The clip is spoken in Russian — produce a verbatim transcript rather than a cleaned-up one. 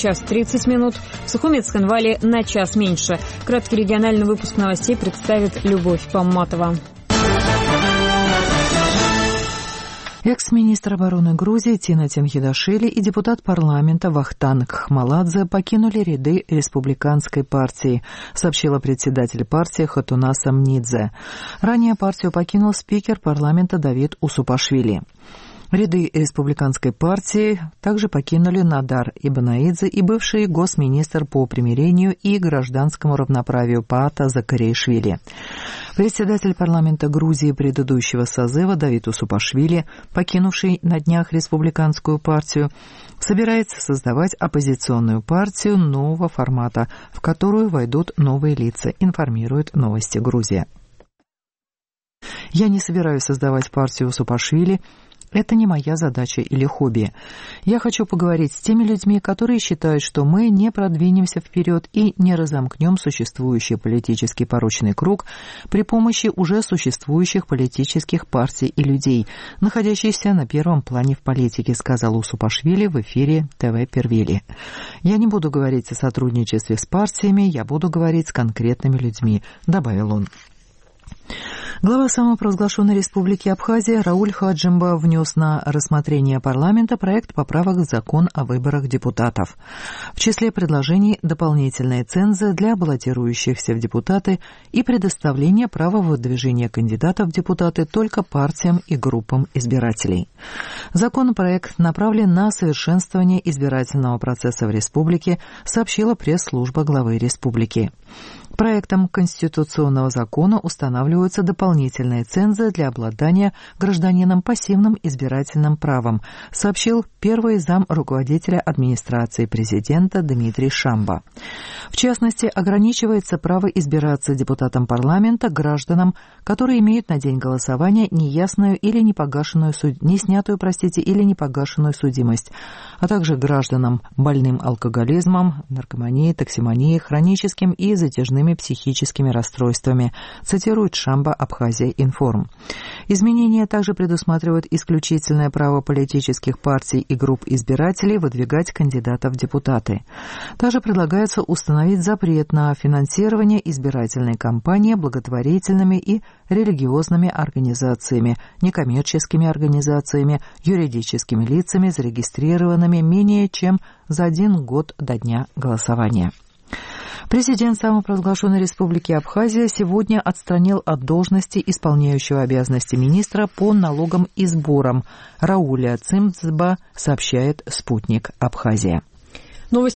час тридцать минут, в Сухумет-Цхинвале на час меньше. Краткий региональный выпуск новостей представит Любовь Памматова. Экс-министр обороны Грузии Тина Тимхидашвили и депутат парламента Вахтанг Хмаладзе покинули ряды республиканской партии, сообщила председатель партии Хатуна Самнидзе. Ранее партию покинул спикер парламента Давид Усупашвили. Ряды республиканской партии также покинули Надар Ибанаидзе и бывший госминистр по примирению и гражданскому равноправию Паата Закаришвили. Председатель парламента Грузии предыдущего созыва Давид Усупашвили, покинувший на днях республиканскую партию, собирается создавать оппозиционную партию нового формата, в которую войдут новые лица, информирует «Новости Грузия». «Я не собираюсь создавать партию Усупашвили. Это не моя задача или хобби. Я хочу поговорить с теми людьми, которые считают, что мы не продвинемся вперед и не разомкнем существующий политический порочный круг при помощи уже существующих политических партий и людей, находящихся на первом плане в политике», сказал Усупашвили в эфире ТВ Первили. «Я не буду говорить о сотрудничестве с партиями, я буду говорить с конкретными людьми», добавил он. Глава самопровозглашенной республики Абхазия Рауль Хаджимба внес на рассмотрение парламента проект поправок в закон о выборах депутатов. В числе предложений дополнительные цензы для баллотирующихся в депутаты и предоставление права выдвижения кандидатов в депутаты только партиям и группам избирателей. Законопроект направлен на совершенствование избирательного процесса в республике, сообщила пресс-служба главы республики. Проектом конституционного закона устанавливаются дополнительные цензы для обладания гражданином пассивным избирательным правом, сообщил первый зам руководителя администрации президента Дмитрий Шамба. В частности, ограничивается право избираться депутатом парламента гражданам, которые имеют на день голосования неясную или непогашенную, не снятую, простите, или непогашенную судимость, а также гражданам больным алкоголизмом, наркоманией, токсимонией, хроническим и затяжными психическими расстройствами, цитирует Шамба Абхазия Информ. Изменения также предусматривают исключительное право политических партий и групп избирателей выдвигать кандидатов в депутаты. Также предлагается установить запрет на финансирование избирательной кампании благотворительными и религиозными организациями, некоммерческими организациями, юридическими лицами, зарегистрированными менее чем за один год до дня голосования. Президент самопровозглашенной республики Абхазия сегодня отстранил от должности исполняющего обязанности министра по налогам и сборам Рауля Цимцба, сообщает «Спутник Абхазия».